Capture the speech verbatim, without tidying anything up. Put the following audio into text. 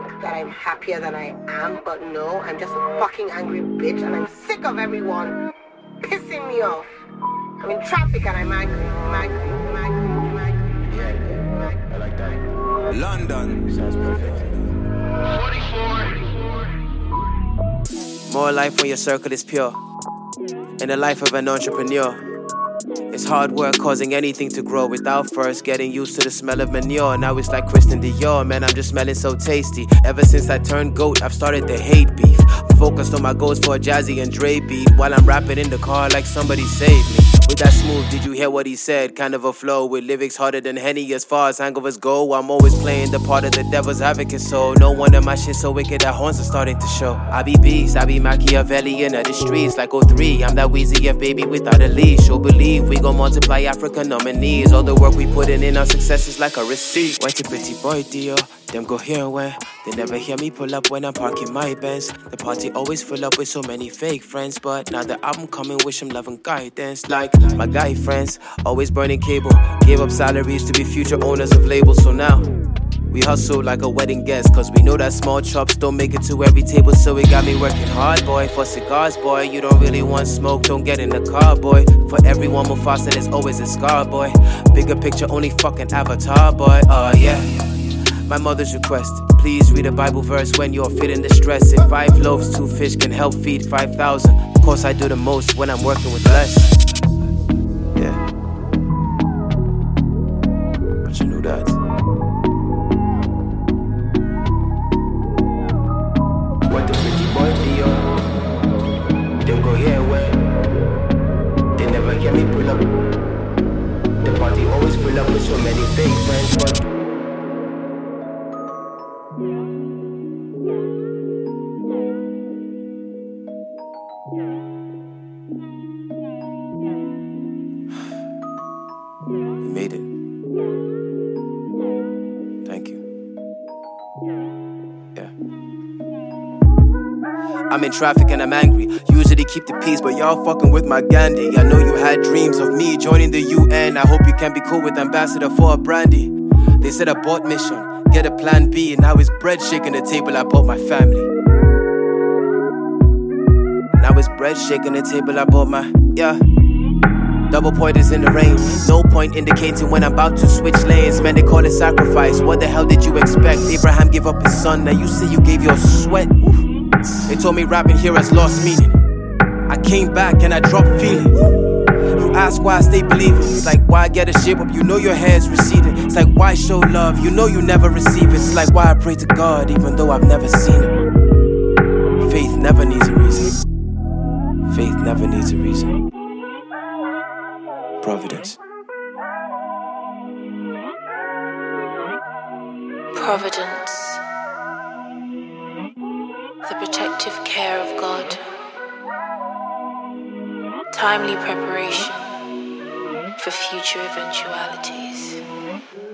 that I'm happier than I am, but no, I'm just a fucking angry bitch and I'm sick of everyone pissing me off. I'm in traffic and I'm angry, I'm angry, I'm angry, I'm angry. Yeah, yeah, I like that. London. Sounds perfect. forty-four. More life when your circle is pure. In the life of an entrepreneur. It's hard work causing anything to grow without first getting used to the smell of manure. Now it's like Christian Dior, man, I'm just smelling so tasty. Ever since I turned goat, I've started to hate beef. I'm focused on my goals for a Jazzy and Dre beat, while I'm rapping in the car like somebody saved me. With that smooth, did you hear what he said? Kind of a flow with lyrics harder than Henny as far as hangovers go. I'm always playing the part of the devil's advocate, so no wonder my shit so wicked that horns are starting to show. I be beast, I be Machiavellian of the streets like oh three. I'm that Weezy F baby without a leash. So believe we gon' multiply African nominees. All the work we put in in our success is like a receipt. White pretty boy deal, them go here and where. They never hear me pull up when I'm parking my Benz. The party always full up with so many fake friends, but now the album coming, wish them love and guidance. Like my guy friends, always burning cable. Gave up salaries to be future owners of labels, so now we hustle like a wedding guest, cause we know that small chops don't make it to every table. So it got me working hard, boy, for cigars, boy. You don't really want smoke, don't get in the car, boy. For everyone Mufasa, there's always a scar, boy. Bigger picture, only fucking Avatar, boy. Uh, yeah. My mother's request, please read a Bible verse when you're feeling the stress. If five loaves, two fish can help feed five thousand. Of course I do the most when I'm working with less. Yeah. But you knew that. What the pretty boy Theo? Them go here where they never hear me pull up. The party always full up with so many fake friends, but we made it. Thank you. Yeah. I'm in traffic and I'm angry. Usually keep the peace, but y'all fucking with my Gandhi. I know you had dreams of me joining the U N. I hope you can be cool with ambassador for a brandy. They said abort mission, get a plan B, and now it's bread shaking the table. I bought my family. Now it's bread shaking the table. I bought my, yeah. Double pointers in the rain. No point indicating when I'm about to switch lanes. Man, they call it sacrifice. What the hell did you expect? Abraham gave up his son. Now you say you gave your sweat. They told me rapping here has lost meaning. I came back and I dropped feeling. You ask why I stay believing. It's like why I get a shape up, you know your hair's receding. It's like why show love, you know you never receive it. It's like why I pray to God even though I've never seen it. Faith never needs a reason. Faith never needs a reason. Providence. Providence. The protective care of God. Timely preparation for future eventualities.